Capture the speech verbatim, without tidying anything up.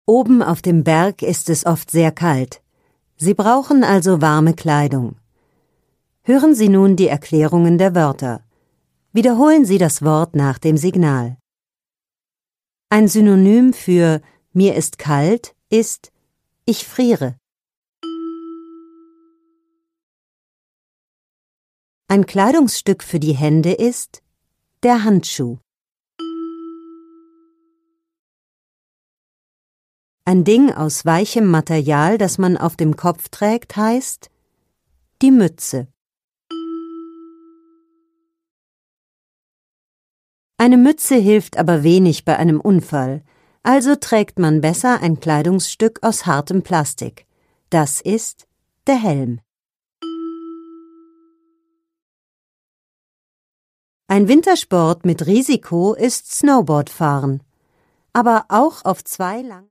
Oben auf dem Berg ist es oft sehr kalt. Sie brauchen also warme Kleidung. Hören Sie nun die Erklärungen der Wörter. Wiederholen Sie das Wort nach dem Signal. Ein Synonym für mir ist kalt ist ich friere. Ein Kleidungsstück für die Hände ist der Handschuh. Ein Ding aus weichem Material, das man auf dem Kopf trägt, heißt die Mütze. Eine Mütze hilft aber wenig bei einem Unfall, also trägt man besser ein Kleidungsstück aus hartem Plastik. Das ist der Helm. Ein Wintersport mit Risiko ist Snowboardfahren, aber auch auf zwei lang